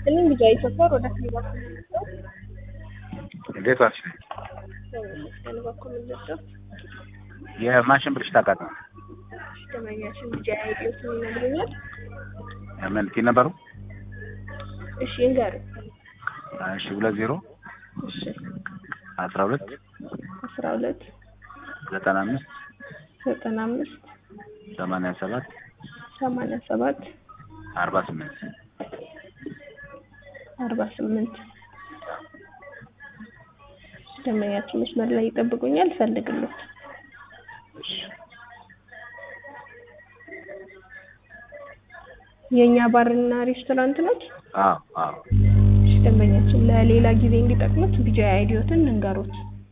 እኔም ልጅ አይሰፈር ወደ ክሊባ እንዴት ዋልሽ? የማሽን ብልሽት አጋጠመ። ደመኛችን ልጅ አይደለም ይነግሩኛል። ምን ነበሩ? እሺ እንገር እሺ 20 እሺ 12 95 97 48 ደመኛችን መስመር ላይ ይጠብቁኛል ፈልግልዎት። የኛ ባርና ሬስቶራንት ነው? አዎ ደንበኛችን ለሌላ ጊዜ እንዲጠቅሙት ቢጂአይ አይዲዎትን እንገሩት።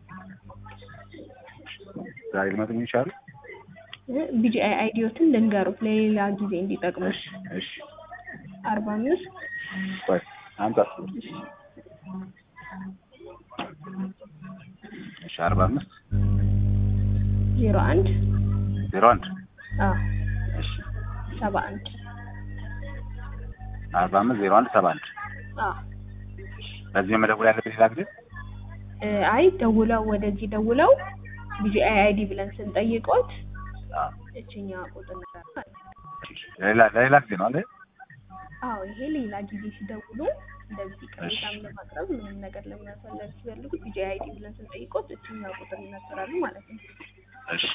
ዛሬ ሊመጡ ይችላሉ። ቢጂአይ አይዲዎትን ልንገሩት ለሌላ ጊዜ እንዲጠቅሙት። እሺ 45 ቆይ አንተ እሺ 45 01 እሺ 71 45 01 71 በዚህ መደወል ያለብኝ ሌላ ጊዜ አይ ደውለው ወደዚህ ደውለው ቢጂአይ አይዲ ብለን ስንጠይቆት እቺኛ ቁጥር ሌላ ጊዜ ነው አይደል? አዎ ይሄ ሌላ ጊዜ ሲደውሉ እንደዚህ ቅሬታም ለማቅረብ ምንም ነገር ለማፈለግ ሲፈልጉ ቢጂአይ አይዲ ብለን ስንጠይቆት እቺኛ ቁጥር ይነገራሉ ማለት ነው። እሺ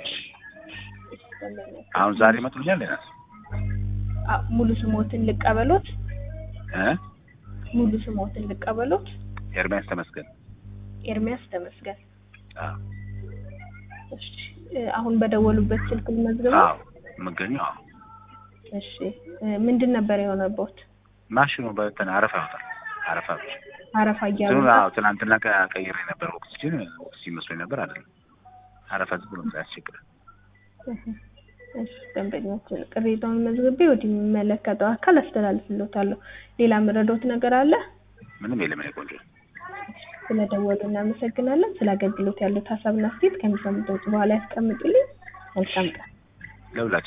አሁን ዛሬ መጥቶኛል ሌላ ሙሉ ስሞትን ልቀበሎት ሙሉ ስሞትን ልቀበሎት። ኤርሚያስ ተመስገን። እሺ አሁን በደወሉበት ስልክ ልመዝገብ? አዎ መገኘው። እሺ ምንድን ነበር የሆነበት? ማሽኑ በተና አረፋ እያሉ ትናንትና ቀይሬ ነበር። ኦክሲጅን መስሎኝ ነበር አይደለም። አረፋ ዝም ብሎ ያስቸግራል። እሺ ደንበኛችን ቅሬታውን መዝግቤ ወደሚመለከተው አካል አስተላልፍልዎታለሁ። ሌላ ምረዶት ነገር አለ? ምንም የለም። ቆንጆ ስለደወሉ እናመሰግናለን። ስለ አገልግሎት ያለው ሀሳብና አስተያየት ከሚሰሙት በኋላ ያስቀምጡልኝ። መልካም ቀን።